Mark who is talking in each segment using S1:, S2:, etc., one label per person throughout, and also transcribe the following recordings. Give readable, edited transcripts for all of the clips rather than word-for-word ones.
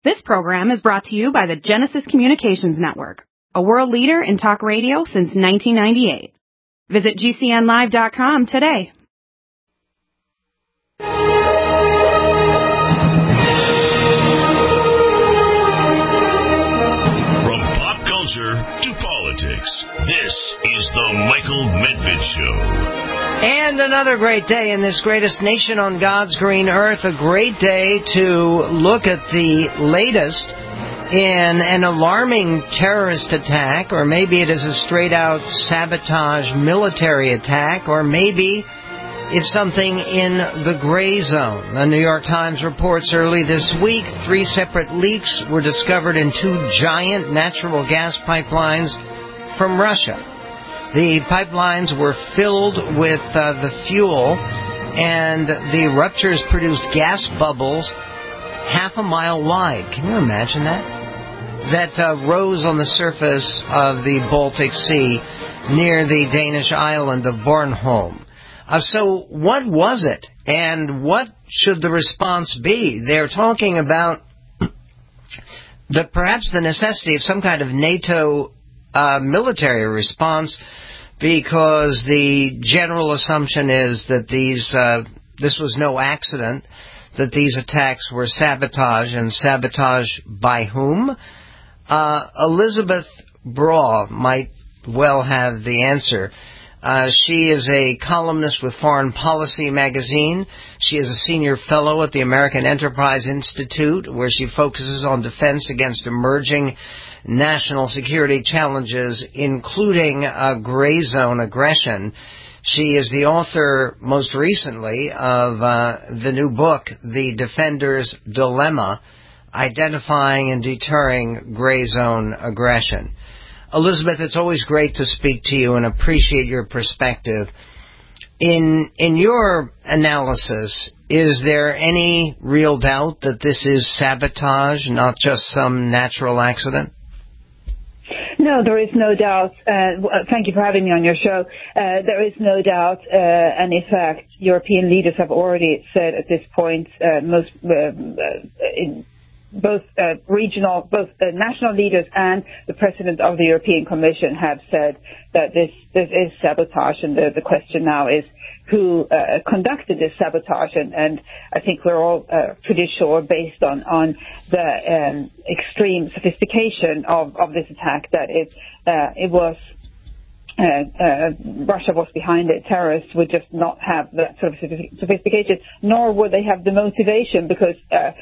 S1: This program is brought to you by the Genesis Communications Network, a world leader in talk radio since 1998. Visit GCNlive.com today.
S2: From pop culture to politics, this is the Michael Medved Show.
S3: And another great day in this greatest nation on God's green earth. A great day to look at the latest in an alarming terrorist attack, or maybe it is a straight-out sabotage military attack, or maybe it's something in the gray zone. The New York Times reports early this week 3 separate leaks were discovered in 2 giant natural gas pipelines from Russia. The pipelines were filled with the fuel, and the ruptures produced gas bubbles half a mile wide. Can you imagine that? That rose on the surface of the Baltic Sea near the Danish island of Bornholm. So what was it, and what should the response be? They're talking about perhaps the necessity of some kind of NATO military response, because the general assumption is that this was no accident, that these attacks were sabotage, and sabotage by whom? Elizabeth Braw might well have the answer. She is a columnist with Foreign Policy magazine. She is a senior fellow at the American Enterprise Institute, where she focuses on defense against emerging national security challenges, including gray zone aggression. She is the author, most recently, of the new book, The Defender's Dilemma, Identifying and Deterring Gray Zone Aggression. Elizabeth, it's always great to speak to you and appreciate your perspective. In your analysis, is there any real doubt that this is sabotage, not just some natural accident?
S4: No, there is no doubt. Thank you for having me on your show. There is no doubt, and in fact, European leaders have already said at this point, both national leaders and the President of the European Commission have said that this is sabotage, and the question now is who conducted this sabotage, and I think we're all pretty sure, based on the extreme sophistication of this attack, that it was Russia was behind it. Terrorists would just not have that sort of sophistication, nor would they have the motivation, because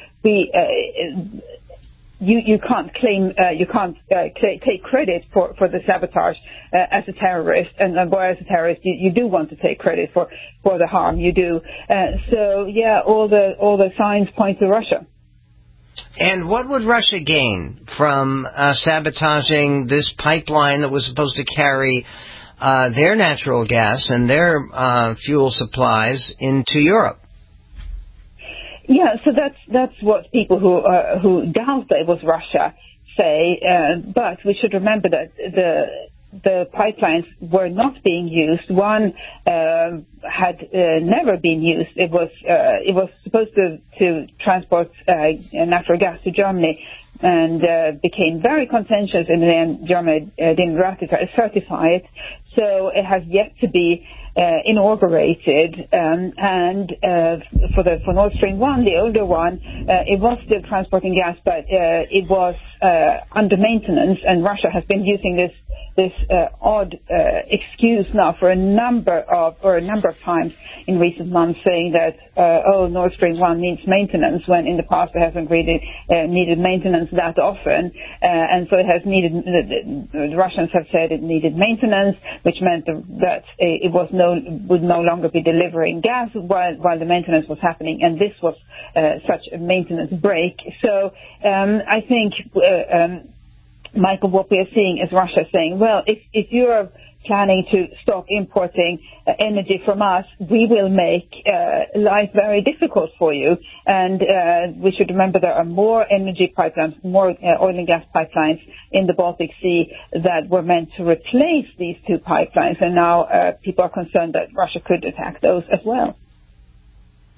S4: you can't claim take credit for the sabotage as a terrorist, and whereas a terrorist you do want to take credit for the harm you do. So yeah, all the signs point to Russia.
S3: And what would Russia gain from sabotaging this pipeline that was supposed to carry their natural gas and their fuel supplies into Europe?
S4: Yeah, so that's what people who doubt that it was Russia say. But we should remember that the pipelines were not being used. One had never been used. It was supposed to transport natural gas to Germany, and became very contentious, and then Germany didn't certify it. So it has yet to be inaugurated, and for Nord Stream 1, the older one, it was still transporting gas, but it was under maintenance, and Russia has been using this odd excuse now for a number of times in recent months, saying that Nord Stream 1 needs maintenance, when in the past it hasn't really needed maintenance that often, and so it has needed. The Russians have said it needed maintenance, which meant that it would no longer be delivering gas while the maintenance was happening, and this was such a maintenance break. So I think, Michael, what we are seeing is Russia saying, well, if you're planning to stop importing energy from us, we will make life very difficult for you. And we should remember there are more energy pipelines, more oil and gas pipelines in the Baltic Sea that were meant to replace these 2 pipelines. And now people are concerned that Russia could attack those as well.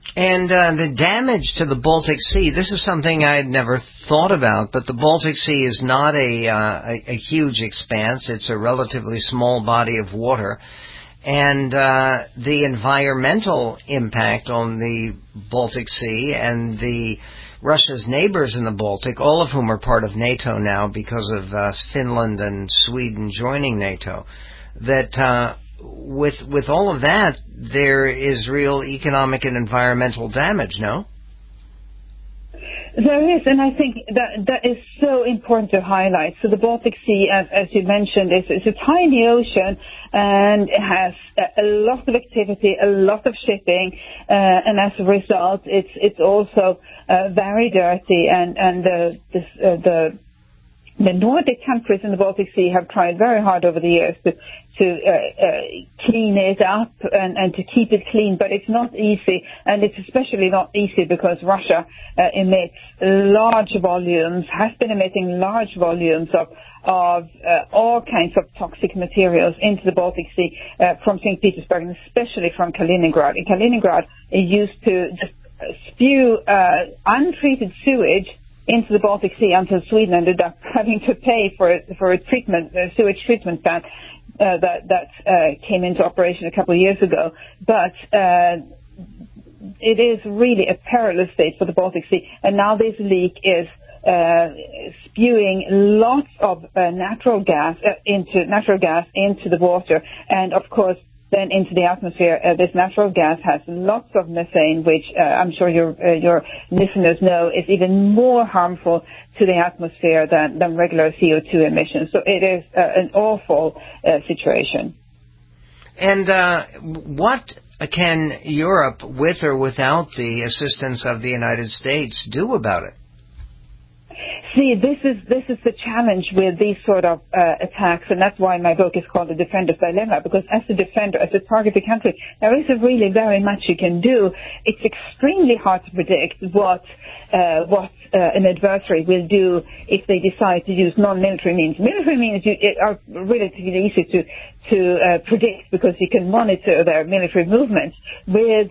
S3: And the damage to the Baltic Sea, this is something I had never thought about, but the Baltic Sea is not a huge expanse. It's a relatively small body of water. And the environmental impact on the Baltic Sea and the Russia's neighbors in the Baltic, all of whom are part of NATO now because of Finland and Sweden joining NATO, that with all of that, there is real economic and environmental damage, no?
S4: There is, and I think that is so important to highlight. So the Baltic Sea, as you mentioned, is a tiny ocean, and it has a lot of activity, a lot of shipping, and as a result, it's also very dirty. And the Nordic countries in the Baltic Sea have tried very hard over the years to clean it up and to keep it clean, but it's not easy, and it's especially not easy because Russia emits large volumes, has been emitting large volumes of all kinds of toxic materials into the Baltic Sea from St. Petersburg, and especially from Kaliningrad. In Kaliningrad, it used to just spew untreated sewage into the Baltic Sea until Sweden ended up having to pay for a sewage treatment plant that came into operation a couple of years ago. But it is really a perilous state for the Baltic Sea, and now this leak is spewing lots of natural gas into the water, and of course then into the atmosphere. This natural gas has lots of methane, which I'm sure your listeners know is even more harmful to the atmosphere than regular CO2 emissions. So it is an awful situation.
S3: And what can Europe, with or without the assistance of the United States, do about it?
S4: See, this is the challenge with these sort of attacks, and that's why my book is called The Defender's Dilemma, because as a defender, as a targeted country, there isn't really very much you can do. It's extremely hard to predict what an adversary will do if they decide to use non-military means. Military means are relatively easy to predict because you can monitor their military movements. With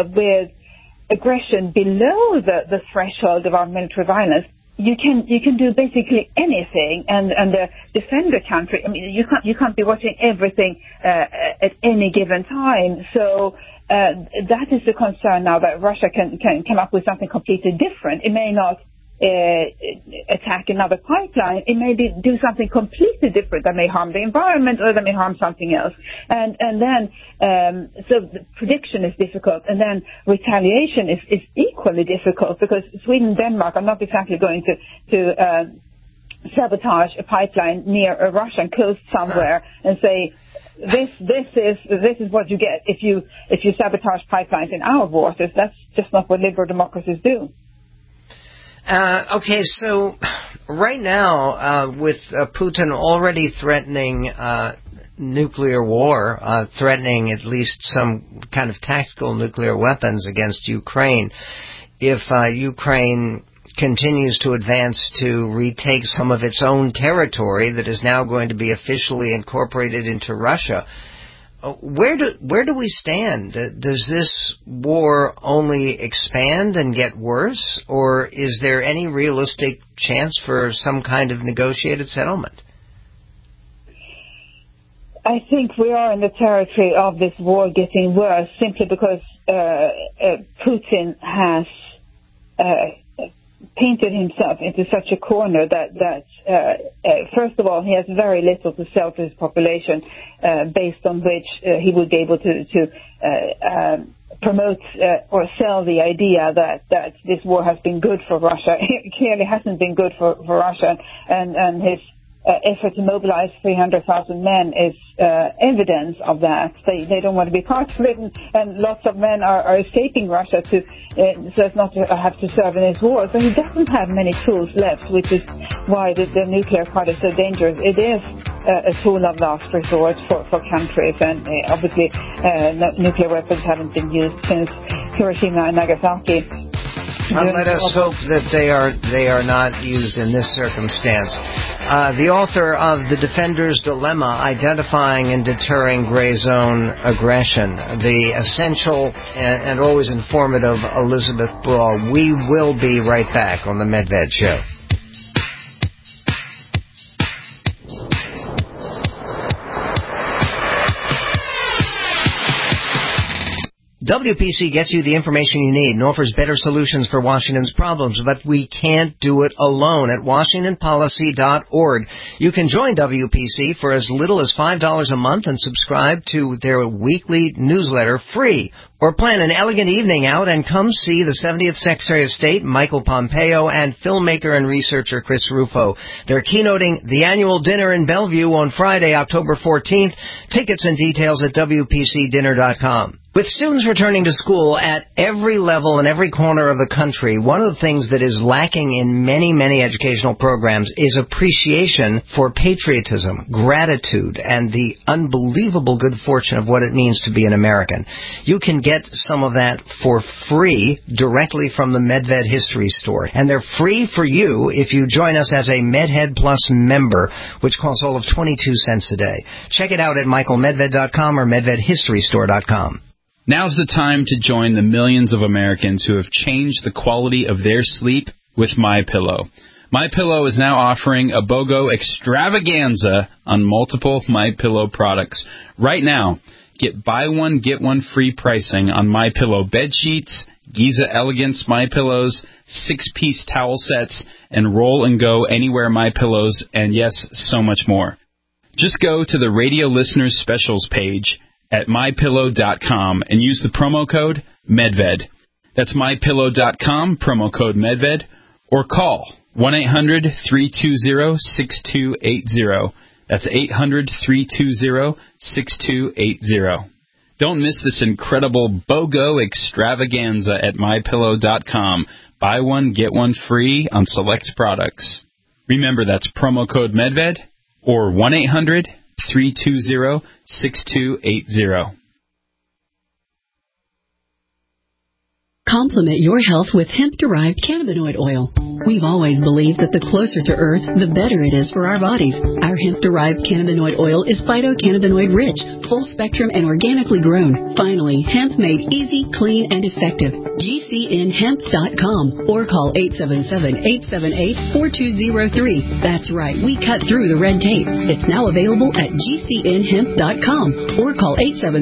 S4: aggression below the threshold of our military violence, you can do basically anything, and the defender country, I mean, you can't be watching everything at any given time. So that is the concern now, that Russia can come up with something completely different. It may not attack another pipeline. It may do something completely different that may harm the environment or that may harm something else. And then so the prediction is difficult, and then retaliation is equally difficult, because Sweden and Denmark are not exactly going to sabotage a pipeline near a Russian coast somewhere and say, this is what you get if you sabotage pipelines in our waters. That's just not what liberal democracies do.
S3: Okay, so right now, with Putin already threatening nuclear war, threatening at least some kind of tactical nuclear weapons against Ukraine, if Ukraine continues to advance to retake some of its own territory that is now going to be officially incorporated into Russia, where do we stand? Does this war only expand and get worse, or is there any realistic chance for some kind of negotiated settlement?
S4: I think we are in the territory of this war getting worse, simply because Putin has painted himself into such a corner that first of all, he has very little to sell to his population, based on which he would be able to promote or sell the idea that this war has been good for Russia. It clearly hasn't been good for Russia, and his effort to mobilize 300,000 men is evidence of that. They don't want to be part of it, and lots of men are escaping Russia so as not to have to serve in his war. So he doesn't have many tools left, which is why the nuclear part is so dangerous. It is a tool of last resort for countries, and obviously nuclear weapons haven't been used since Hiroshima and Nagasaki.
S3: Let us hope that they are not used in this circumstance. The author of The Defender's Dilemma, Identifying and Deterring Gray Zone Aggression, the essential and always informative Elizabeth Brawl. We will be right back on the Medved Show. WPC gets you the information you need and offers better solutions for Washington's problems, but we can't do it alone. At WashingtonPolicy.org, you can join WPC for as little as $5 a month and subscribe to their weekly newsletter free. Or plan an elegant evening out and come see the 70th Secretary of State, Michael Pompeo, and filmmaker and researcher Chris Rufo. They're keynoting the annual dinner in Bellevue on Friday, October 14th. Tickets and details at WPCdinner.com. With students returning to school at every level and every corner of the country, one of the things that is lacking in many, many educational programs is appreciation for patriotism, gratitude, and the unbelievable good fortune of what it means to be an American. You can get some of that for free directly from the Medved History Store. And they're free for you if you join us as a MedHead Plus member, which costs all of 22 cents a day. Check it out at michaelmedved.com or medvedhistorystore.com.
S5: Now's the time to join the millions of Americans who have changed the quality of their sleep with MyPillow. MyPillow is now offering a BOGO extravaganza on multiple MyPillow products. Right now, get buy one, get one free pricing on MyPillow bed sheets, Giza Elegance MyPillows, 6-piece towel sets, and Roll and Go Anywhere MyPillows, and yes, so much more. Just go to the Radio Listeners Specials page at MyPillow.com and use the promo code MEDVED. That's MyPillow.com, promo code MEDVED, or call 1-800-320-6280. That's 800-320-6280. Don't miss this incredible BOGO extravaganza at MyPillow.com. Buy one, get one free on select products. Remember, that's promo code MEDVED or 1-800-320-6280.
S6: Complement your health with hemp-derived cannabinoid oil. We've always believed that the closer to Earth, the better it is for our bodies. Our hemp-derived cannabinoid oil is phytocannabinoid-rich, full-spectrum, and organically grown. Finally, hemp made easy, clean, and effective. GCNhemp.com or call 877-878-4203. That's right, we cut through the red tape. It's now available at GCNhemp.com or call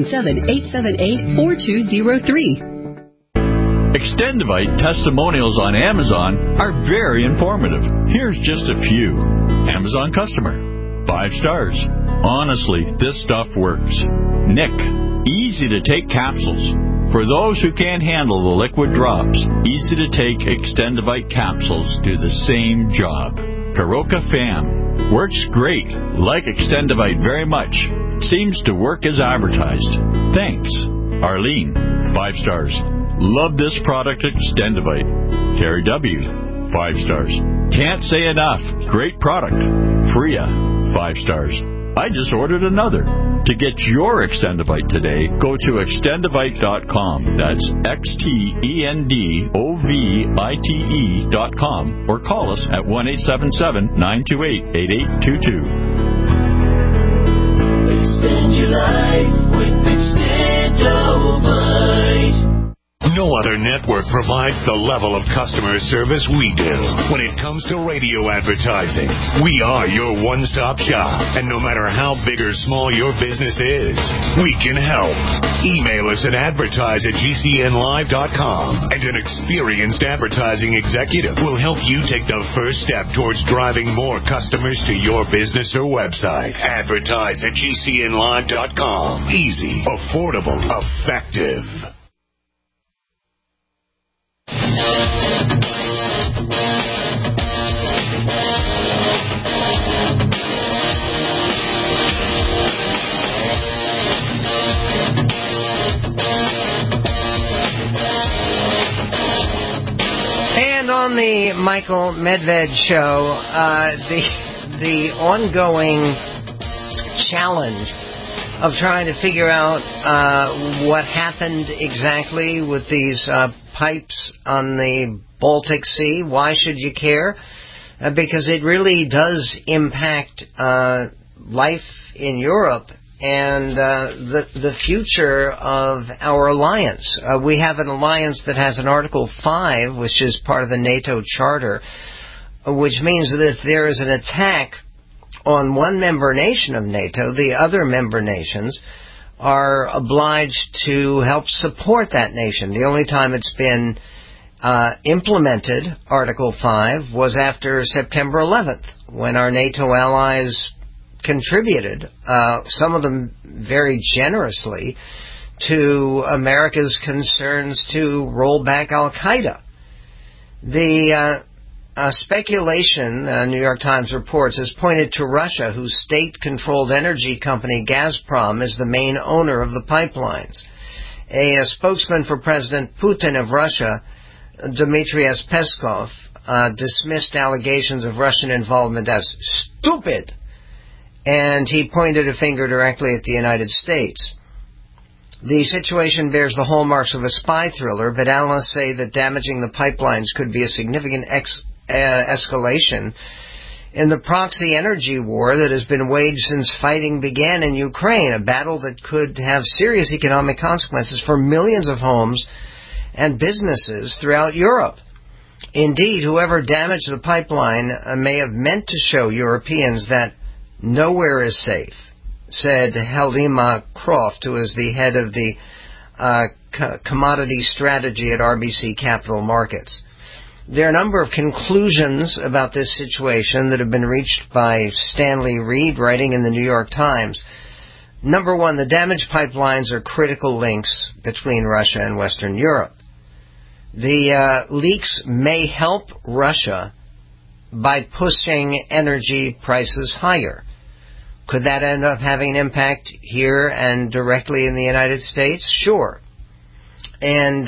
S6: 877-878-4203.
S7: Extendivite testimonials on Amazon are very informative. Here's just a few. Amazon customer. 5 stars. Honestly, this stuff works. Nick. Easy to take capsules. For those who can't handle the liquid drops, easy to take Extendivite capsules do the same job. Karoka Fam. Works great. Like Extendivite very much. Seems to work as advertised. Thanks. Arlene. 5 stars. Love this product, Extendivite. Terry W. 5 stars. Can't say enough. Great product. Freya. 5 stars. I just ordered another. To get your Extendivite today, go to Extendivite.com. That's XTENDOVITE.com or call us at 1-877-928-8822.
S8: Extend your life with Extendovite.
S2: No other network provides the level of customer service we do. When it comes to radio advertising, we are your one-stop shop. And no matter how big or small your business is, we can help. Email us at advertise@gcnlive.com, and an experienced advertising executive will help you take the first step towards driving more customers to your business or website. Advertise@gcnlive.com. Easy, affordable, effective.
S3: And on the Michael Medved Show, the ongoing challenge of trying to figure out what happened exactly with these pipes on the Baltic Sea. Why should you care? Because it really does impact life in Europe and the future of our alliance. We have an alliance that has an Article 5, which is part of the NATO Charter, which means that if there is an attack on one member nation of NATO, the other member nations are obliged to help support that nation. The only time it's been implemented, Article 5, was after September 11th, when our NATO allies contributed, some of them very generously, to America's concerns to roll back Al-Qaeda. The speculation, New York Times reports, has pointed to Russia, whose state-controlled energy company Gazprom is the main owner of the pipelines. A spokesman for President Putin of Russia, Dmitry Peskov, dismissed allegations of Russian involvement as stupid, and he pointed a finger directly at the United States. The situation bears the hallmarks of a spy thriller, but analysts say that damaging the pipelines could be a significant escalation in the proxy energy war that has been waged since fighting began in Ukraine, a battle that could have serious economic consequences for millions of homes and businesses throughout Europe. Indeed, whoever damaged the pipeline may have meant to show Europeans that nowhere is safe, said Helima Croft, who is the head of the commodity strategy at RBC Capital Markets. There are a number of conclusions about this situation that have been reached by Stanley Reed, writing in the New York Times. Number one, the damaged pipelines are critical links between Russia and Western Europe. The leaks may help Russia by pushing energy prices higher. Could that end up having an impact here and directly in the United States? Sure. And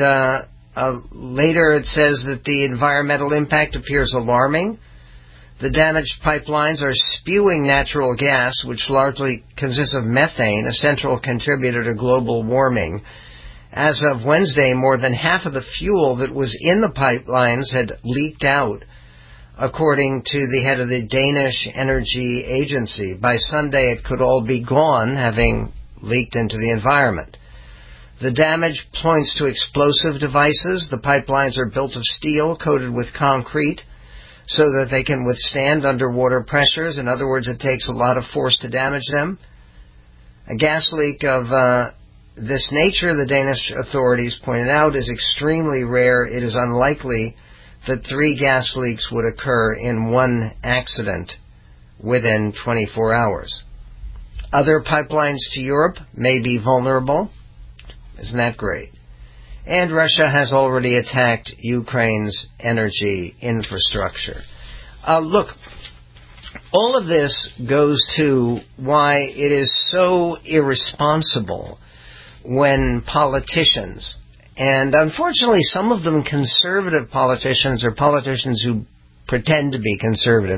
S3: later it says that the environmental impact appears alarming. The damaged pipelines are spewing natural gas, which largely consists of methane, a central contributor to global warming. As of Wednesday, more than half of the fuel that was in the pipelines had leaked out, according to the head of the Danish Energy Agency. By Sunday, it could all be gone, having leaked into the environment. The damage points to explosive devices. The pipelines are built of steel coated with concrete so that they can withstand underwater pressures. In other words, it takes a lot of force to damage them. A gas leak of this nature, the Danish authorities pointed out, is extremely rare. It is unlikely that 3 gas leaks would occur in one accident within 24 hours. Other pipelines to Europe may be vulnerable. Isn't that great? And Russia has already attacked Ukraine's energy infrastructure. Look, all of this goes to why it is so irresponsible when politicians, and unfortunately some of them conservative politicians or politicians who pretend to be conservative,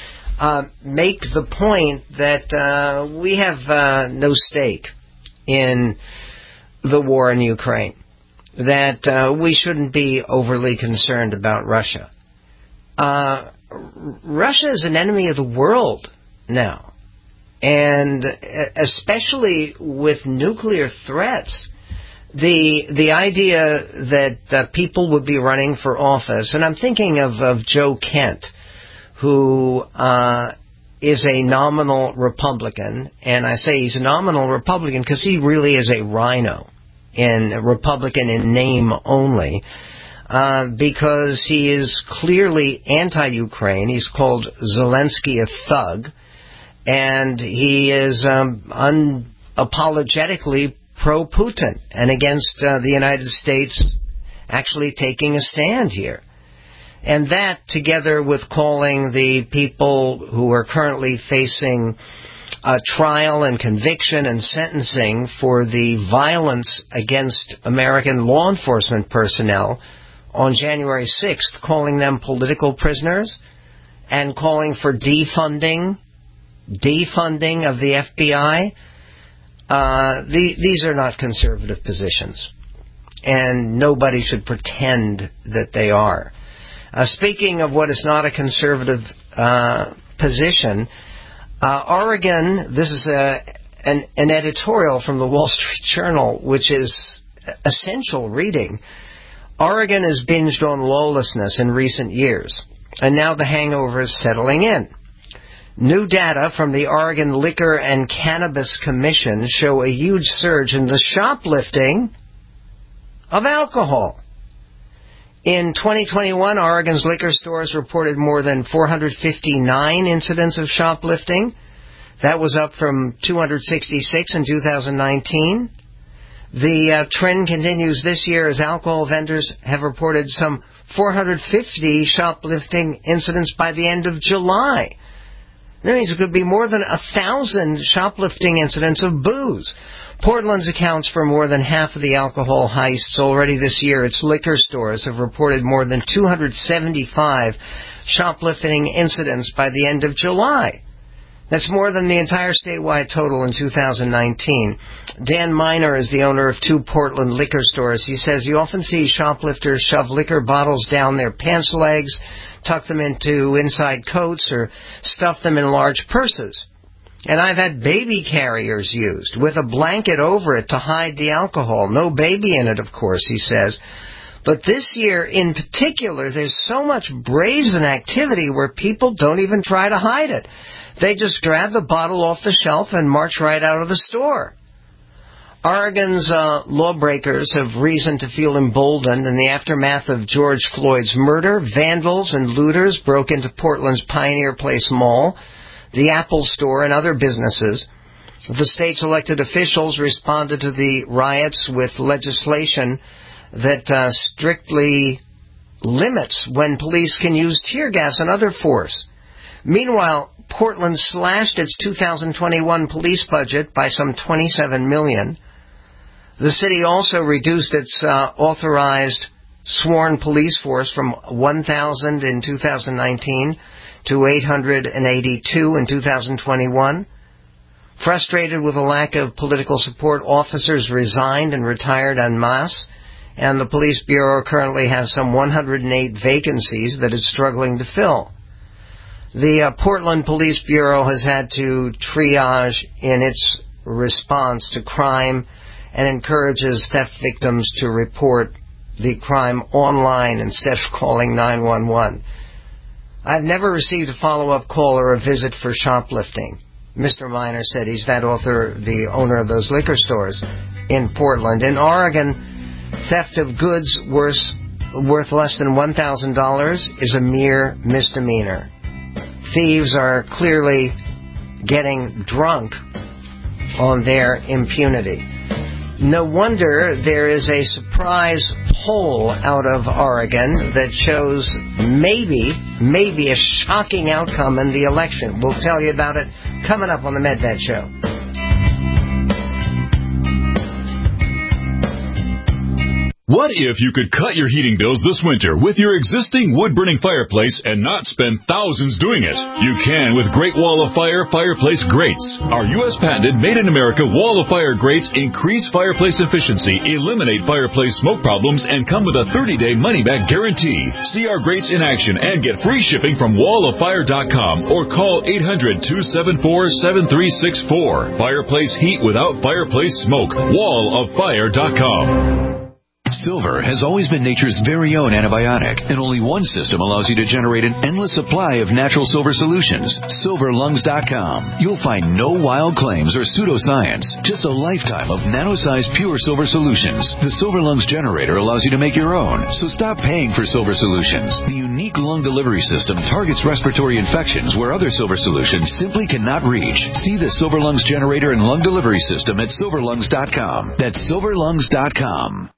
S3: make the point that we have no stake in the war in Ukraine, that we shouldn't be overly concerned about Russia. Russia is an enemy of the world now, and especially with nuclear threats. The idea that people would be running for office, and I'm thinking of Joe Kent, who is a nominal Republican, and I say he's a nominal Republican because he really is a rhino, and a Republican in name only, because he is clearly anti-Ukraine. He's called Zelensky a thug, and he is unapologetically pro-Putin and against the United States actually taking a stand here. And that, together with calling the people who are currently facing trial and conviction and sentencing for the violence against American law enforcement personnel on January 6th, calling them political prisoners and calling for defunding of the FBI, these are not conservative positions, and nobody should pretend that they are. Speaking of what is not a conservative position, Oregon, this is an editorial from the Wall Street Journal, which is essential reading. Oregon has binged on lawlessness in recent years, and now the hangover is settling in. New data from the Oregon Liquor and Cannabis Commission show a huge surge in the shoplifting of alcohol. In 2021, Oregon's liquor stores reported more than 459 incidents of shoplifting. That was up from 266 in 2019. The trend continues this year as alcohol vendors have reported some 450 shoplifting incidents by the end of July. That means it could be more than 1,000 shoplifting incidents of booze. Portland's accounts for more than half of the alcohol heists already this year. Its liquor stores have reported more than 275 shoplifting incidents by the end of July. That's more than the entire statewide total in 2019. Dan Miner is the owner of 2 Portland liquor stores. He says you often see shoplifters shove liquor bottles down their pants legs, tuck them into inside coats, or stuff them in large purses. And I've had baby carriers used with a blanket over it to hide the alcohol. No baby in it, of course, he says. But this year in particular, there's so much brazen activity where people don't even try to hide it. They just grab the bottle off the shelf and march right out of the store. Oregon's lawbreakers have reason to feel emboldened. In the aftermath of George Floyd's murder, vandals and looters broke into Portland's Pioneer Place Mall, the Apple Store, and other businesses. The state's elected officials responded to the riots with legislation that strictly limits when police can use tear gas and other force. Meanwhile, Portland slashed its 2021 police budget by some $27 million. The city also reduced its authorized sworn police force from 1,000 in 2019 to 882 in 2021. Frustrated with a lack of political support, officers resigned and retired en masse, and the police bureau currently has some 108 vacancies that it's struggling to fill. The Portland Police Bureau has had to triage in its response to crime and encourages theft victims to report the crime online instead of calling 911. I've never received a follow-up call or a visit for shoplifting. Mr. Miner said he's the owner of those liquor stores in Portland. In Oregon, theft of goods worth less than $1,000 is a mere misdemeanor. Thieves are clearly getting drunk on their impunity. No wonder there is a surprise poll out of Oregon that shows maybe a shocking outcome in the election. We'll tell you about it coming up on the MedVet Show.
S7: What if you could cut your heating bills this winter with your existing wood-burning fireplace and not spend thousands doing it? You can with Great Wall of Fire fireplace grates. Our U.S. patented made-in-America Wall of Fire grates increase fireplace efficiency, eliminate fireplace smoke problems, and come with a 30-day money-back guarantee. See our grates in action and get free shipping from walloffire.com or call 800-274-7364. Fireplace heat without fireplace smoke. walloffire.com.
S9: Silver has always been nature's very own antibiotic, and only one system allows you to generate an endless supply of natural silver solutions. SilverLungs.com. You'll find no wild claims or pseudoscience, just a lifetime of nano-sized pure silver solutions. The Silver Lungs generator allows you to make your own, so stop paying for silver solutions. The unique lung delivery system targets respiratory infections where other silver solutions simply cannot reach. See the Silver Lungs generator and lung delivery system at SilverLungs.com. That's SilverLungs.com.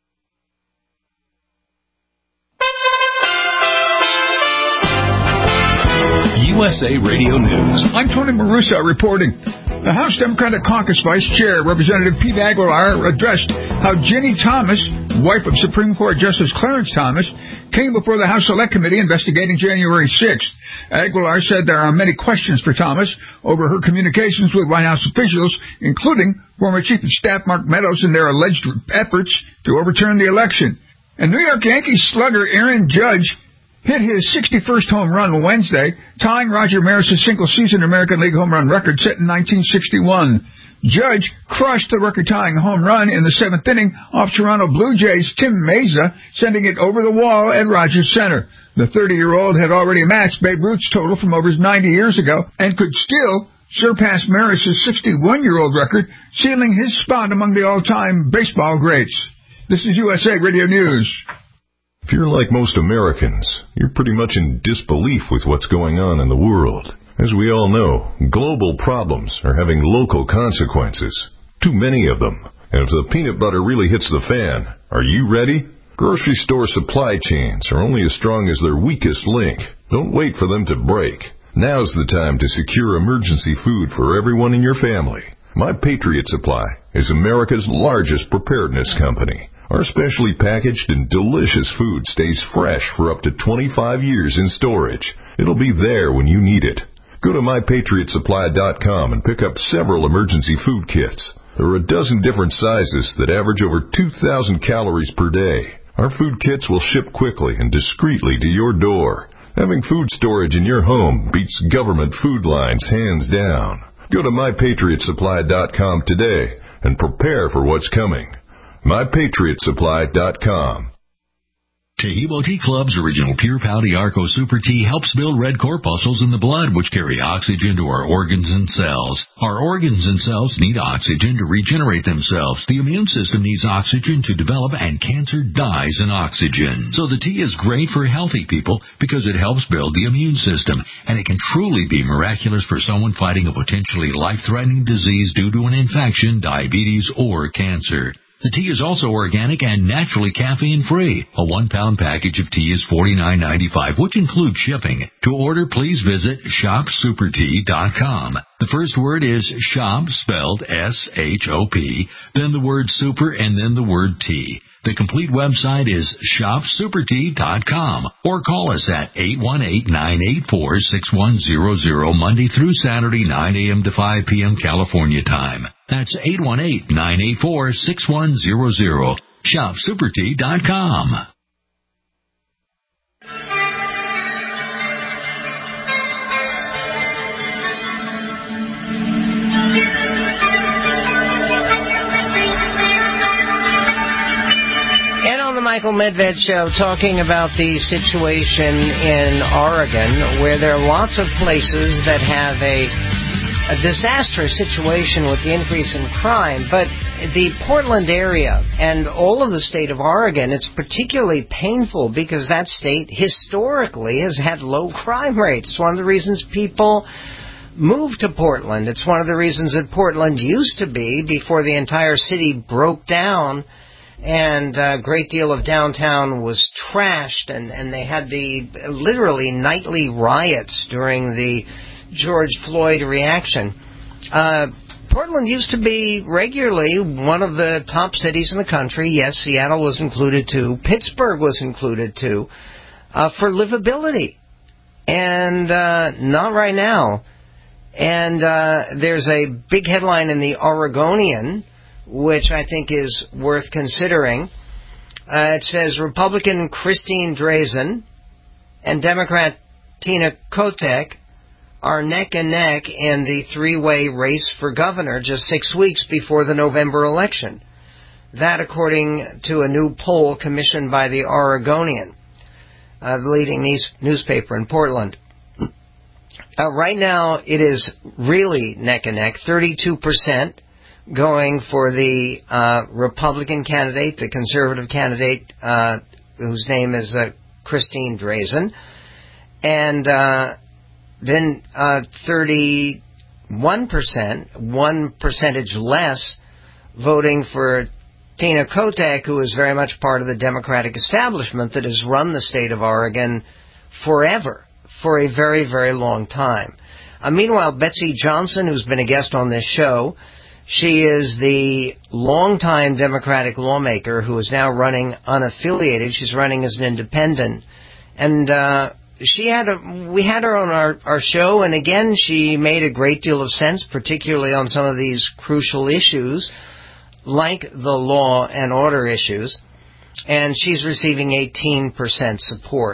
S10: USA Radio News.
S11: I'm Tony Marusa reporting. The House Democratic Caucus Vice Chair, Representative Pete Aguilar, addressed how Ginny Thomas, wife of Supreme Court Justice Clarence Thomas, came before the House Select Committee investigating January 6th. Aguilar said there are many questions for Thomas over her communications with White House officials, including former Chief of Staff Mark Meadows and their alleged efforts to overturn the election. And New York Yankees slugger Aaron Judge hit his 61st home run Wednesday, tying Roger Maris' single-season American League home run record set in 1961. Judge crushed the record-tying home run in the 7th inning off Toronto Blue Jays' Tim Meza, sending it over the wall at Rogers Center. The 30-year-old had already matched Babe Ruth's total from over 90 years ago and could still surpass Maris' 61-year-old record, sealing his spot among the all-time baseball greats. This is USA Radio News.
S12: If you're like most Americans, you're pretty much in disbelief with what's going on in the world. As we all know, global problems are having local consequences. Too many of them. And if the peanut butter really hits the fan, are you ready? Grocery store supply chains are only as strong as their weakest link. Don't wait for them to break. Now's the time to secure emergency food for everyone in your family. My Patriot Supply is America's largest preparedness company. Our specially packaged and delicious food stays fresh for up to 25 years in storage. It'll be there when you need it. Go to MyPatriotSupply.com and pick up several emergency food kits. There are a dozen different sizes that average over 2,000 calories per day. Our food kits will ship quickly and discreetly to your door. Having food storage in your home beats government food lines hands down. Go to MyPatriotSupply.com today and prepare for what's coming. MyPatriotSupply.com.
S10: Taheebo Tea Club's original Pure Pau Arco Super Tea helps build red corpuscles in the blood, which carry oxygen to our organs and cells. Our organs and cells need oxygen to regenerate themselves. The immune system needs oxygen to develop, and cancer dies in oxygen. So the tea is great for healthy people because it helps build the immune system, and it can truly be miraculous for someone fighting a potentially life-threatening disease due to an infection, diabetes, or cancer. The tea is also organic and naturally caffeine-free. A 1-pound package of tea is $49.95, which includes shipping. To order, please visit shopsupertea.com. The first word is shop, spelled S-H-O-P, then the word super, and then the word tea. The complete website is shopsupertea.com, or call us at 818-984-6100 Monday through Saturday, 9 a.m. to 5 p.m. California time. That's 818-984-6100. Shopsupertea.com.
S3: Michael Medved Show, talking about the situation in Oregon, where there are lots of places that have a disastrous situation with the increase in crime, but the Portland area and all of the state of Oregon, it's particularly painful because that state historically has had low crime rates. It's one of the reasons people move to Portland. It's one of the reasons that Portland used to be, before the entire city broke down and a great deal of downtown was trashed, and they had the literally nightly riots during the George Floyd reaction. Portland used to be regularly one of the top cities in the country. Yes, Seattle was included too. Pittsburgh was included too, for livability. And not right now. And there's a big headline in the Oregonian, which I think is worth considering. It says Republican Christine Drazan and Democrat Tina Kotek are neck and neck in the three-way race for governor just 6 weeks before the November election. That according to a new poll commissioned by the Oregonian, the leading newspaper in Portland. Right now it is really neck and neck, 32% going for the Republican candidate, the conservative candidate, whose name is Christine Drazan, and then 31%, 1 percentage less, voting for Tina Kotek, who is very much part of the Democratic establishment that has run the state of Oregon forever, for a very, very long time. Meanwhile, Betsy Johnson, who's been a guest on this show, she is the longtime Democratic lawmaker who is now running unaffiliated. She's running as an independent. And we had her on our show, and again, she made a great deal of sense, particularly on some of these crucial issues, like the law and order issues. And she's receiving 18% support.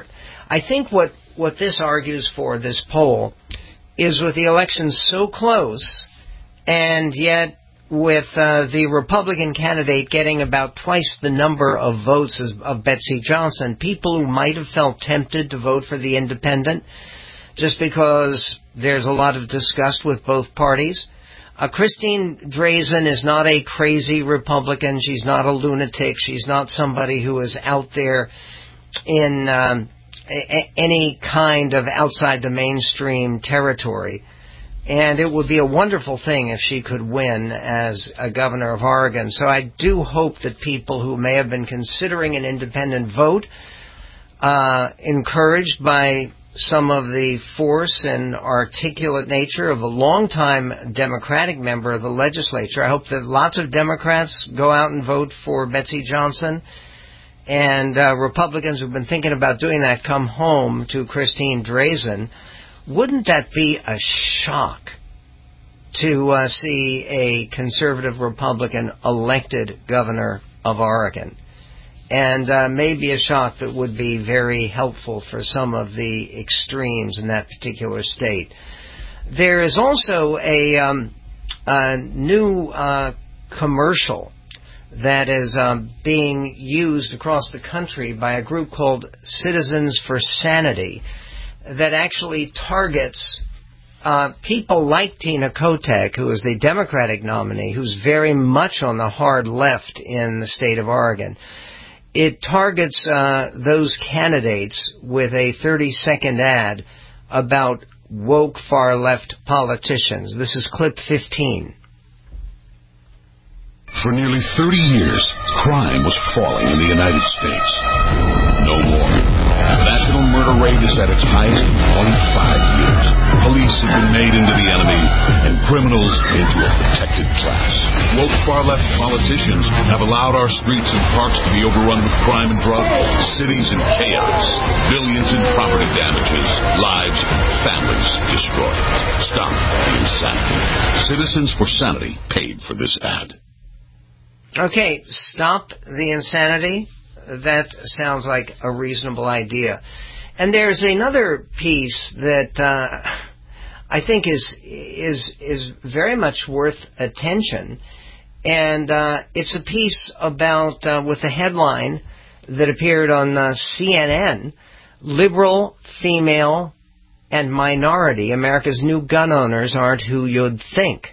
S3: I think what this argues for, this poll, is with the election so close, and yet with the Republican candidate getting about twice the number of votes of Betsy Johnson, people who might have felt tempted to vote for the independent just because there's a lot of disgust with both parties. Christine Drazan is not a crazy Republican. She's not a lunatic. She's not somebody who is out there in any kind of outside the mainstream territory. And it would be a wonderful thing if she could win as a governor of Oregon. So I do hope that people who may have been considering an independent vote, encouraged by some of the force and articulate nature of a longtime Democratic member of the legislature. I hope that lots of Democrats go out and vote for Betsy Johnson, and Republicans who've been thinking about doing that come home to Christine Drazan. Wouldn't that be a shock to see a conservative Republican elected governor of Oregon? And maybe a shock that would be very helpful for some of the extremes in that particular state. There is also a new commercial that is being used across the country by a group called Citizens for Sanity that actually targets people like Tina Kotek, who is the Democratic nominee, who's very much on the hard left in the state of Oregon. It targets those candidates with a 30-second ad about woke far-left politicians. This is clip 15.
S13: For nearly 30 years, crime was falling in the United States. No more. The national murder rate is at its highest in 25 years. Police have been made into the enemy, and criminals into a protected class. Woke far-left politicians have allowed our streets and parks to be overrun with crime and drugs, cities in chaos, billions in property damages, lives and families destroyed. Stop the insanity. Citizens for Sanity paid for this ad.
S3: Okay, stop the insanity. That sounds like a reasonable idea. And there's another piece that I think is very much worth attention, and it's a piece about with a headline that appeared on CNN: "Liberal, Female, and Minority: America's New Gun Owners Aren't Who You'd Think."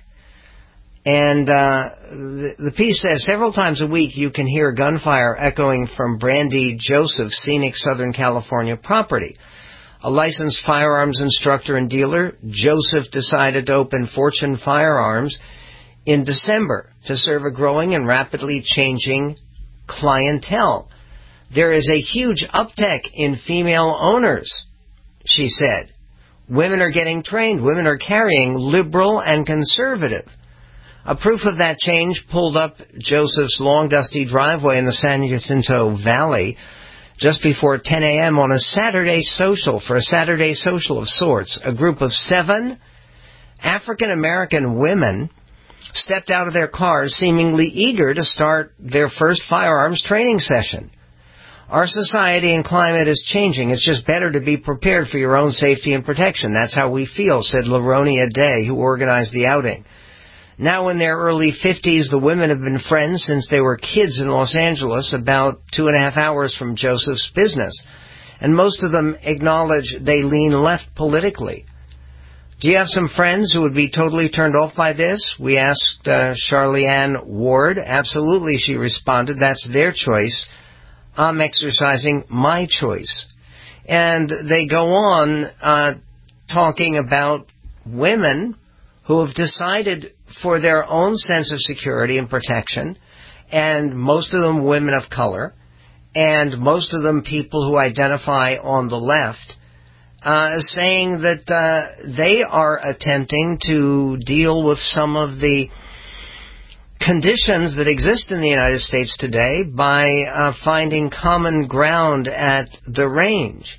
S3: And the piece says, several times a week you can hear gunfire echoing from Brandy Joseph's scenic Southern California property. A licensed firearms instructor and dealer, Joseph decided to open Fortune Firearms in December to serve a growing and rapidly changing clientele. There is a huge uptick in female owners, she said. Women are getting trained. Women are carrying liberal and conservative. A proof of that change pulled up Joseph's long, dusty driveway in the San Jacinto Valley just before 10 a.m. on a Saturday social, for a Saturday social of sorts. A group of 7 African-American women stepped out of their cars seemingly eager to start their first firearms training session. Our society and climate is changing. It's just better to be prepared for your own safety and protection. That's how we feel, said Laronia Day, who organized the outing. Now in their early 50s, the women have been friends since they were kids in Los Angeles, about 2.5 hours from Joseph's business. And most of them acknowledge they lean left politically. Do you have some friends who would be totally turned off by this? We asked Charlianne Ward. Absolutely, she responded. That's their choice. I'm exercising my choice. And they go on talking about women who have decided for their own sense of security and protection, and most of them women of color, and most of them people who identify on the left, saying that they are attempting to deal with some of the conditions that exist in the United States today by finding common ground at the range.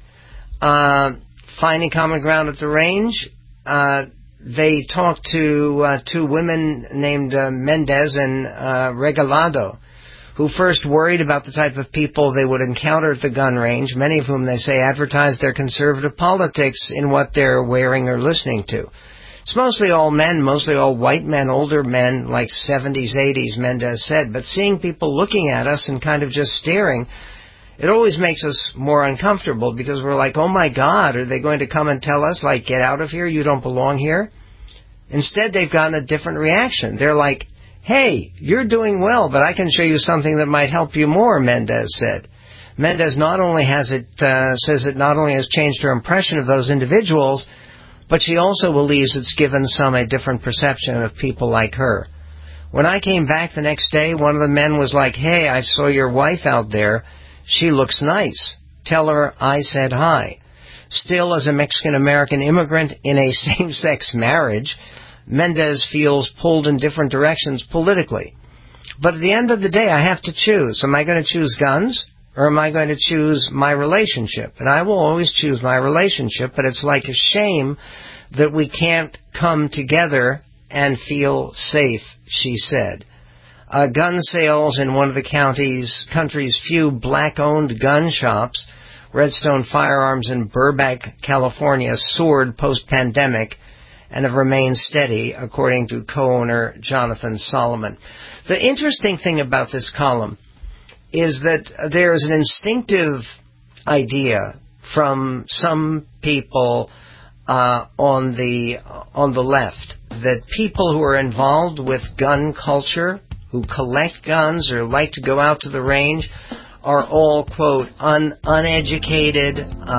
S3: Finding common ground at the range, they talked to 2 women named Mendez and Regalado, who first worried about the type of people they would encounter at the gun range, many of whom they say advertise their conservative politics in what they're wearing or listening to. It's mostly all men, mostly all white men, older men, like 70s, 80s, Mendez said. But seeing people looking at us and kind of just staring, it always makes us more uncomfortable because we're like, oh my God, are they going to come and tell us, like, get out of here, you don't belong here? Instead, they've gotten a different reaction. They're like, hey, you're doing well, but I can show you something that might help you more, Mendez said. Mendez not only says it not only has changed her impression of those individuals, but she also believes it's given some a different perception of people like her. When I came back the next day, one of the men was like, hey, I saw your wife out there. She looks nice. Tell her I said hi. Still, as a Mexican-American immigrant in a same-sex marriage, Mendez feels pulled in different directions politically. But at the end of the day, I have to choose. Am I going to choose guns, or am I going to choose my relationship? And I will always choose my relationship, but it's like a shame that we can't come together and feel safe, she said. Gun sales in one of the country's few black-owned gun shops, Redstone Firearms in Burbank, California, soared post-pandemic and have remained steady, according to co-owner Jonathan Solomon. The interesting thing about this column is that there's an instinctive idea from some people on the left that people who are involved with gun culture, who collect guns or like to go out to the range, are all, quote, uneducated,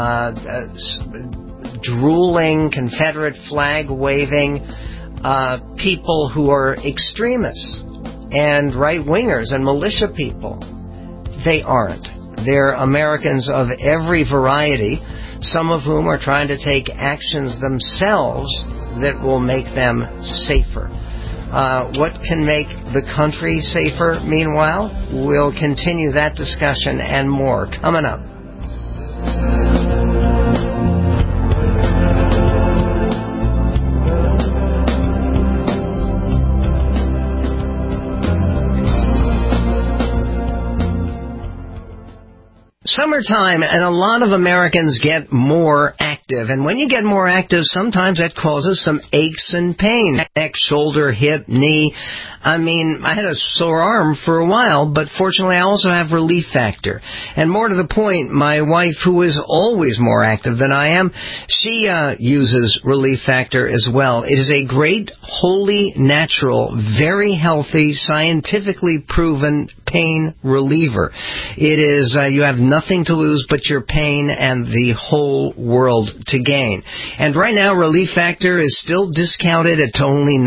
S3: drooling, Confederate flag waving people who are extremists and right-wingers and militia people. They aren't. They're Americans of every variety, some of whom are trying to take actions themselves that will make them safer. What can make the country safer, meanwhile? We'll continue that discussion and more coming up. Summertime, and a lot of Americans get more active. And when you get more active, sometimes that causes some aches and pain. Neck, shoulder, hip, knee. I mean, I had a sore arm for a while, but fortunately I also have Relief Factor. And more to the point, my wife, who is always more active than I am, she uses Relief Factor as well. It is a great, wholly natural, very healthy, scientifically proven pain reliever. It is, you have nothing to lose but your pain and the whole world to gain. And right now, Relief Factor is still discounted at only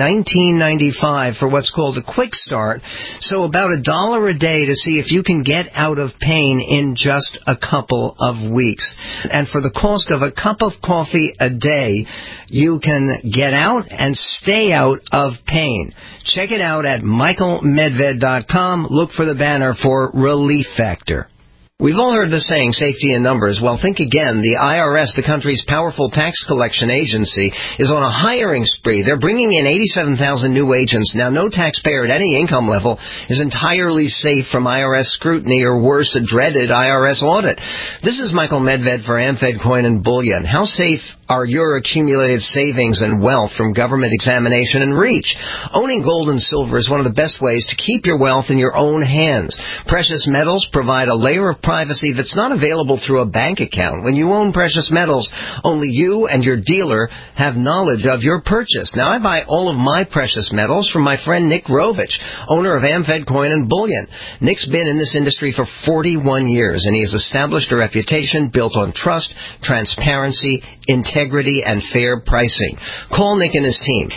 S3: $19.95 for what's called a quick start. So about $1 a day to see if you can get out of pain in just a couple of weeks. And for the cost of a cup of coffee a day, you can get out and stay out of pain. Check it out at michaelmedved.com. Look for the banner for Relief Factor. We've all heard the saying, safety in numbers. Well, think again. The IRS, the country's powerful tax collection agency, is on a hiring spree. They're bringing in 87,000 new agents. Now, no taxpayer at any income level is entirely safe from IRS scrutiny or worse, a dreaded IRS audit. This is Michael Medved for AmFed Coin and Bullion. How safe are your accumulated savings and wealth from government examination and reach? Owning gold and silver is one of the best ways to keep your wealth in your own hands. Precious metals provide a layer of privacy that's not available through a bank account. When you own precious metals, only you and your dealer have knowledge of your purchase. Now, I buy all of my precious metals from my friend Nick Rovich, owner of AmFed Coin and Bullion. Nick's been in this industry for 41 years, and he has established a reputation built on trust, transparency, integrity, and fair pricing. Call Nick and his team.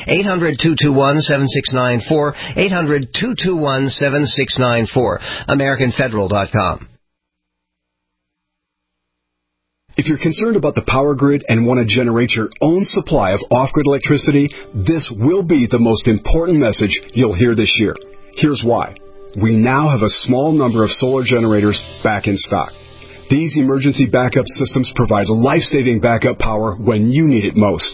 S3: 800-221-7694, 800-221-7694, AmericanFederal.com.
S14: If you're concerned about the power grid and want to generate your own supply of off-grid electricity, this will be the most important message you'll hear this year. Here's why. We now have a small number of solar generators back in stock. These emergency backup systems provide life-saving backup power when you need it most.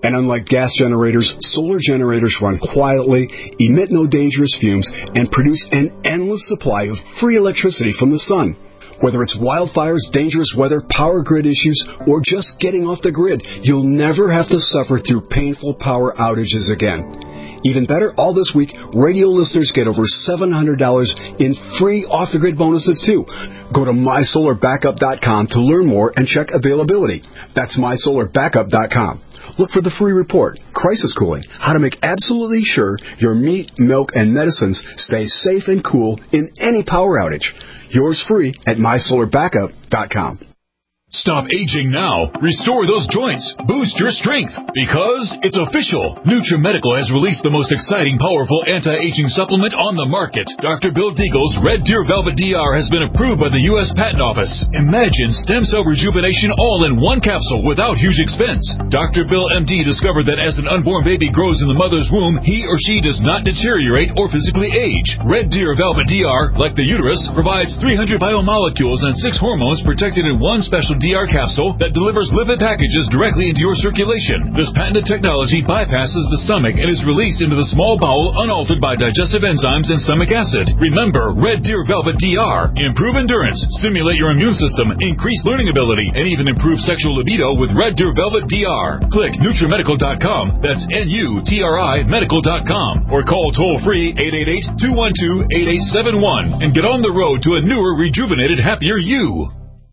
S14: And unlike gas generators, solar generators run quietly, emit no dangerous fumes, and produce an endless supply of free electricity from the sun. Whether it's wildfires, dangerous weather, power grid issues, or just getting off the grid, you'll never have to suffer through painful power outages again. Even better, all this week, radio listeners get over $700 in free off-the-grid bonuses, too. Go to MySolarBackup.com to learn more and check availability. That's MySolarBackup.com. Look for the free report, Crisis Cooling, how to make absolutely sure your meat, milk, and medicines stay safe and cool in any power outage. Yours free at MySolarBackup.com.
S15: Stop aging now. Restore those joints. Boost your strength. Because it's official. NutriMedical has released the most exciting, powerful anti-aging supplement on the market. Dr. Bill Deagle's Red Deer Velvet DR has been approved by the U.S. Patent Office. Imagine stem cell rejuvenation all in one capsule without huge expense. Dr. Bill MD discovered that as an unborn baby grows in the mother's womb, he or she does not deteriorate or physically age. Red Deer Velvet DR, like the uterus, provides 300 biomolecules and 6 hormones protected in one special DR capsule that delivers lipid packages directly into your circulation. This patented technology bypasses the stomach and is released into the small bowel unaltered by digestive enzymes and stomach acid. Remember, Red Deer Velvet DR. Improve endurance, stimulate your immune system, increase learning ability, and even improve sexual libido with Red Deer Velvet DR. Click NutriMedical.com. That's NUTRI Medical.com. Or call toll-free 888-212-8871 and get on the road to a newer, rejuvenated, happier you.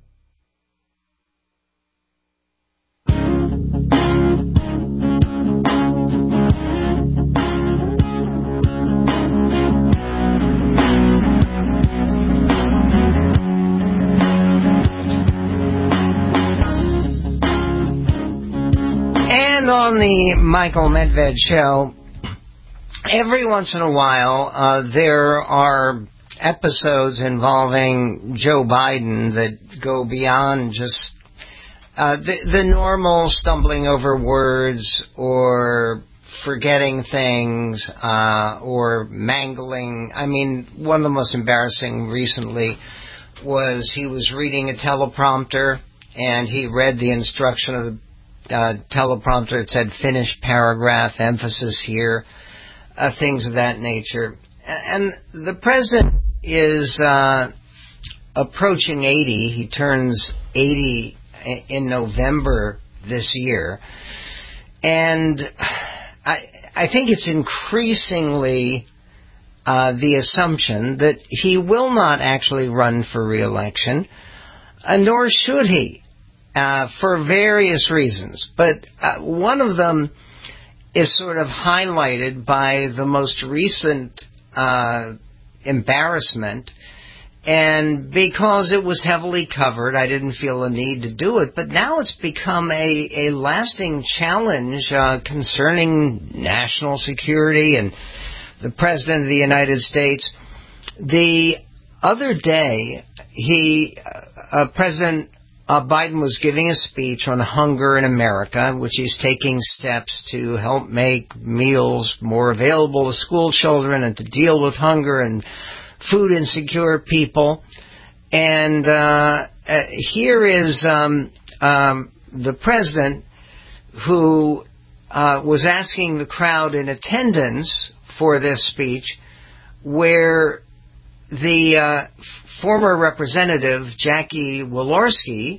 S3: On the Michael Medved Show, every once in a while there are episodes involving Joe Biden that go beyond just the normal stumbling over words or forgetting things or mangling. I mean, one of the most embarrassing recently was he was reading a teleprompter and he read the instruction of the teleprompter. It said finish paragraph, emphasis here, things of that nature. And the president is approaching 80. He turns 80 in November this year. And I think it's increasingly the assumption that he will not actually run for re-election, nor should he. For various reasons. But one of them is sort of highlighted by the most recent embarrassment. And because it was heavily covered, I didn't feel a need to do it. But now it's become a lasting challenge concerning national security and the President of the United States. The other day, President Biden was giving a speech on hunger in America, which he's taking steps to help make meals more available to school children and to deal with hunger and food insecure people. And here is the president who was asking the crowd in attendance for this speech, where the former representative Jackie Walorski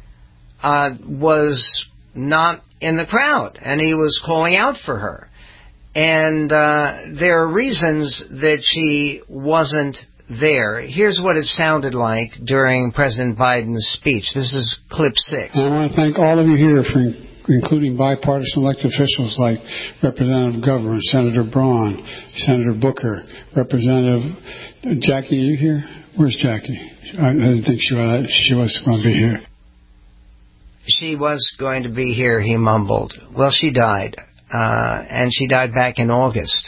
S3: was not in the crowd, and he was calling out for her. And there are reasons that she wasn't there. Here's what it sounded like during President Biden's speech. This is clip 6.
S16: I want to thank all of you here for including bipartisan elected officials like Representative Governor, Senator Braun, Senator Booker, Representative Jackie. Are you here? Where's Jackie? I didn't think she was going to be here.
S3: She was going to be here, he mumbled. Well, she died. And she died back in August.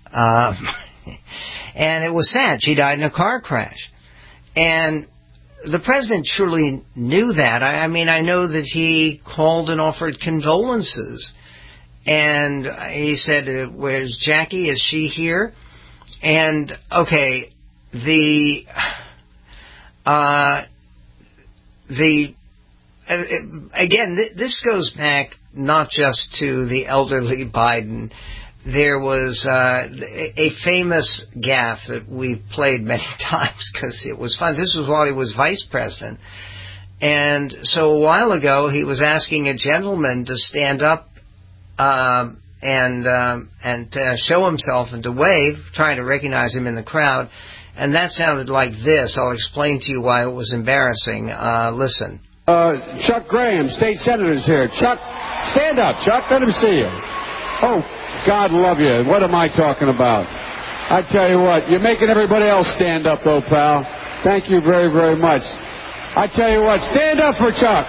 S3: And it was sad. She died in a car crash. And the president truly knew that. I mean, I know that he called and offered condolences. And he said, where's Jackie? Is she here? And, okay, the again, this goes back not just to the elderly Biden. There was a famous gaffe that we played many times because it was fun. This was while he was vice president. And so a while ago, he was asking a gentleman to stand up and show himself and to wave, trying to recognize him in the crowd. And that sounded like this. I'll explain to you why it was embarrassing. Listen.
S17: Chuck Graham, state senator's here. Chuck, stand up, Chuck. Let him see you. Oh, God love you. What am I talking about? I tell you what, you're making everybody else stand up, though, pal. Thank you very, very much. I tell you what, stand up for Chuck.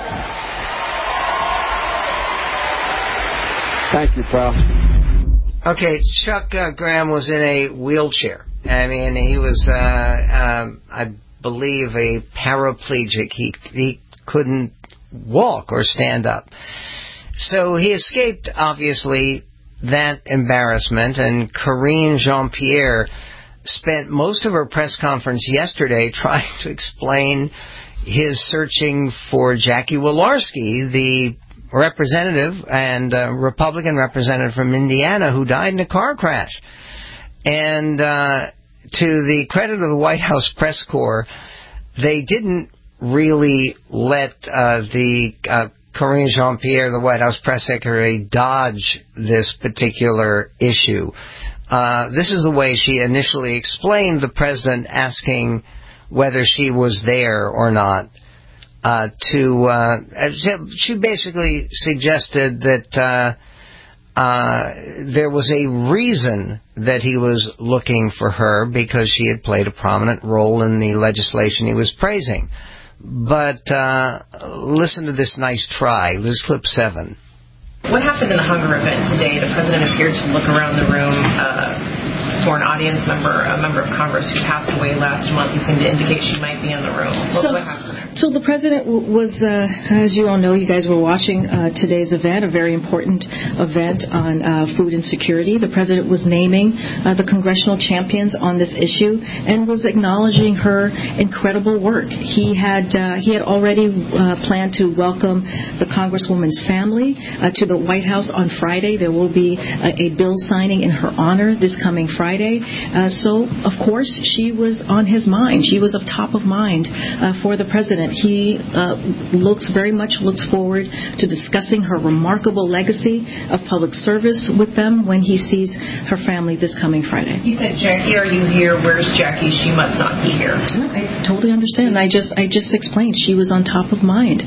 S17: Thank you, pal.
S3: Okay, Chuck Graham was in a wheelchair. I mean, he was, I believe, a paraplegic. He couldn't walk or stand up. So he escaped, obviously, that embarrassment, and Karine Jean-Pierre spent most of her press conference yesterday trying to explain his searching for Jackie Walorski, the representative and Republican representative from Indiana who died in a car crash. And to the credit of the White House press corps, they didn't really let the Karine Jean-Pierre, the White House press secretary, dodge this particular issue. This is the way she initially explained the president asking whether she was there or not. She basically suggested that there was a reason that he was looking for her because she had played a prominent role in the legislation he was praising. But listen to this nice try. There's clip 7.
S18: What happened in the hunger event today? The president appeared to look around the room for an audience member, a member of Congress who passed away last month. He seemed to indicate she might be in the room. What happened?
S19: So the president was, as you all know, you guys were watching today's event, a very important event on food insecurity. The president was naming the congressional champions on this issue and was acknowledging her incredible work. He had already planned to welcome the Congresswoman's family to the White House on Friday. There will be a bill signing in her honor this coming Friday. So, of course, she was on his mind. She was of top of mind for the president. He very much looks forward to discussing her remarkable legacy of public service with them when he sees her family this coming Friday.
S18: He said, "Jackie, are you here? Where's Jackie? She must not be here."
S19: No, I totally understand. I just explained she was on top of mind.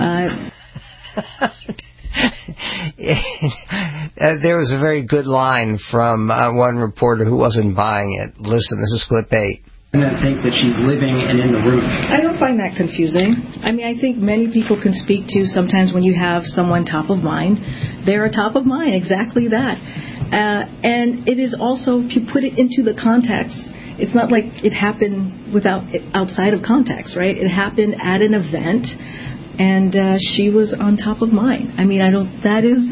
S3: There was a very good line from one reporter who wasn't buying it. Listen, this is clip 8.
S20: I think that she's living and in the room.
S19: I don't find that confusing. I mean, I think many people can speak to sometimes when you have someone top of mind, they're top of mind, exactly that. And it is also, if you put it into the context, it's not like it happened outside of context, right? It happened at an event. And she was on top of mind. I mean, that is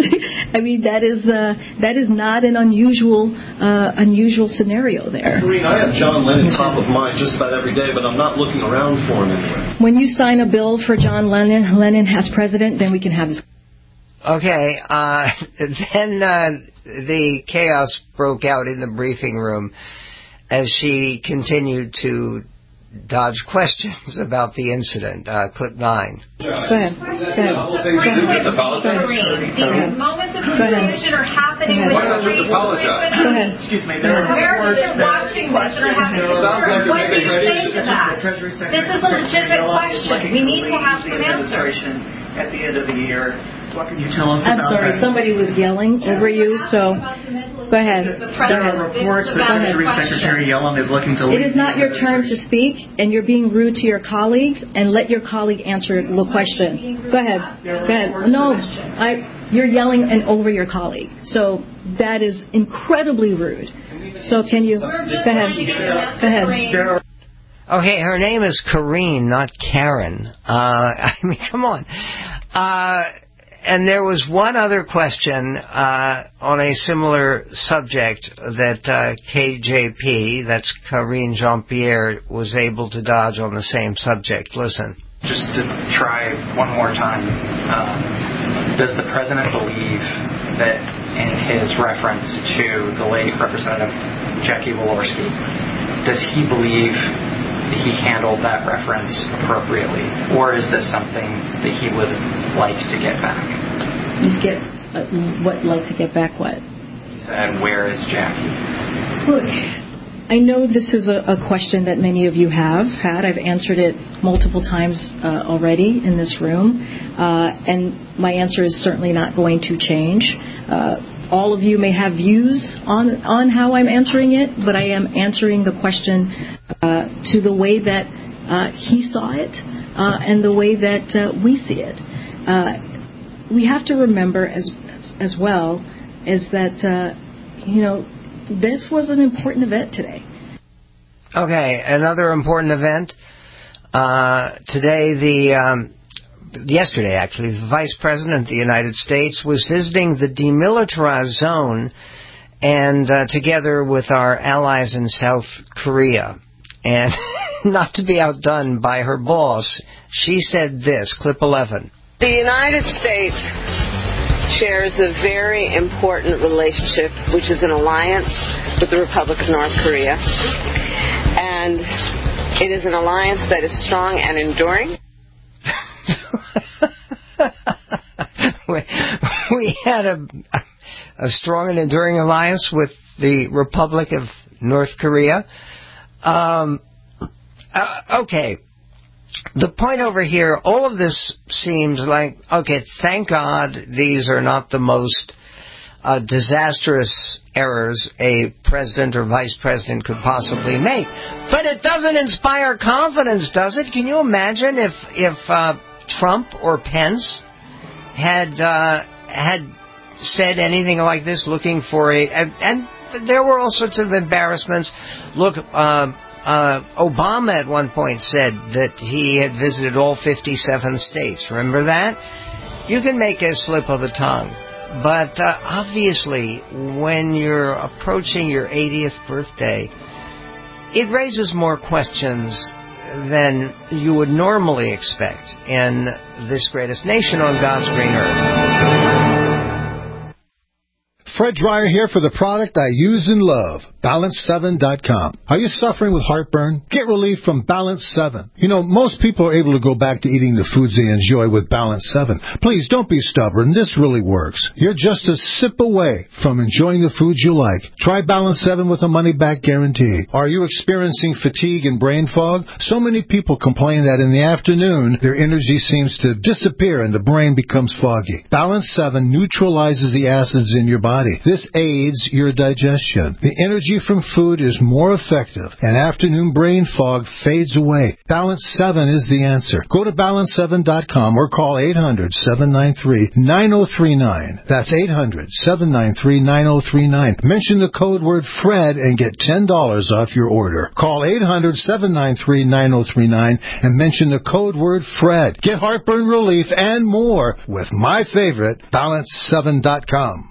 S19: not an unusual scenario there.
S21: Karine, I have John Lennon top of mind just about every day, but I'm not looking around for him anywhere.
S19: When you sign a bill for John Lennon as president, then we can have this.
S3: Okay, then the chaos broke out in the briefing room as she continued to dodge questions about the incident. Clip 9.
S19: Go ahead.
S18: These moments of confusion are happening with the
S19: Go ahead.
S20: Excuse me.
S18: Americans are watching this and are having concerns. What do you say to that? This is a legitimate question. We need to have some answers.
S20: At the end of the year, what can you tell us
S19: I'm
S20: about
S19: sorry,
S20: that?
S19: somebody was yelling over you, so go ahead.
S20: There are reports that Treasury Secretary Yellen is looking to leave.
S19: It is not your turn to speak, and you're being rude to your colleagues, and let your colleague answer the question. Go ahead. Go ahead. No, you're yelling over your colleague. So that is incredibly rude. So can you... Go ahead. Go ahead.
S3: Okay, her name is Karine, not Karen. I mean, come on. And there was one other question on a similar subject that KJP, that's Karine Jean-Pierre, was able to dodge on the same subject. Listen.
S20: just to try one more time, does the President believe that in his reference to the late Representative Jackie Walorski, does he believe that he handled that reference appropriately, or is this something that he would like to get back?
S19: Like to get back what?
S20: He said, where is Jackie?
S19: Look, I know this is a question that many of you have had. I've answered it multiple times already in this room, and my answer is certainly not going to change. All of you may have views on how I'm answering it, but I am answering the question to the way that he saw it and the way that we see it. We have to remember as well is that, this was an important event today.
S3: Okay, another important event. Yesterday, actually, the Vice President of the United States was visiting the demilitarized zone and together with our allies in South Korea. And not to be outdone by her boss, she said this, clip 11.
S1: The United States shares a very important relationship, which is an alliance with the Republic of North Korea. And it is an alliance that is strong and enduring.
S3: We had a strong and enduring alliance with the Republic of North Korea. Okay. The point over here, all of this seems like, okay, thank God these are not the most disastrous errors a president or vice president could possibly make. But it doesn't inspire confidence, does it? Can you imagine if Trump or Pence had said anything like this, looking for and there were all sorts of embarrassments. Look, Obama at one point said that he had visited all 57 states. Remember that? You can make a slip of the tongue. But obviously, when you're approaching your 80th birthday, it raises more questions than you would normally expect in this greatest nation on God's green earth.
S22: Fred Dreyer here for the product I use and love, Balance7.com. Are you suffering with heartburn? Get relief from Balance 7. Most people are able to go back to eating the foods they enjoy with Balance 7. Please don't be stubborn. This really works. You're just a sip away from enjoying the foods you like. Try Balance 7 with a money-back guarantee. Are you experiencing fatigue and brain fog? So many people complain that in the afternoon, their energy seems to disappear and the brain becomes foggy. Balance 7 neutralizes the acids in your body. This aids your digestion. The energy from food is more effective, and afternoon brain fog fades away. Balance 7 is the answer. Go to Balance7.com or call 800-793-9039. That's 800-793-9039. Mention the code word FRED and get $10 off your order. Call 800-793-9039 and mention the code word FRED. Get heartburn relief and more with my favorite, Balance7.com.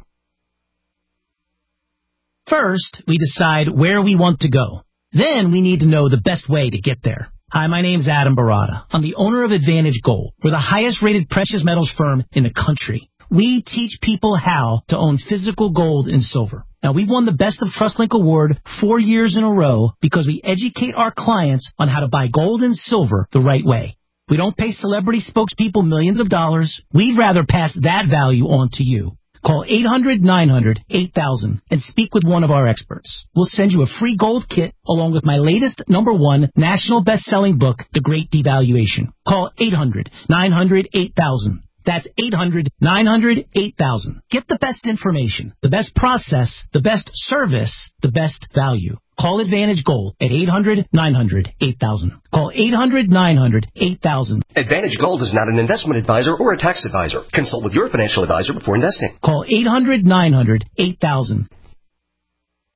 S23: First, we decide where we want to go. Then we need to know the best way to get there. Hi, my name's Adam Barada. I'm the owner of Advantage Gold. We're the highest-rated precious metals firm in the country. We teach people how to own physical gold and silver. Now, we've won the Best of TrustLink Award 4 years in a row because we educate our clients on how to buy gold and silver the right way. We don't pay celebrity spokespeople millions of dollars. We'd rather pass that value on to you. Call 800-900-8000 and speak with one of our experts. We'll send you a free gold kit along with my latest #1 national best-selling book, The Great Devaluation. Call 800-900-8000. That's 800-900-8000. Get the best information, the best process, the best service, the best value. Call Advantage Gold at 800-900-8000. Call 800-900-8000.
S24: Advantage Gold is not an investment advisor or a tax advisor. Consult with your financial advisor before investing.
S23: Call 800-900-8000.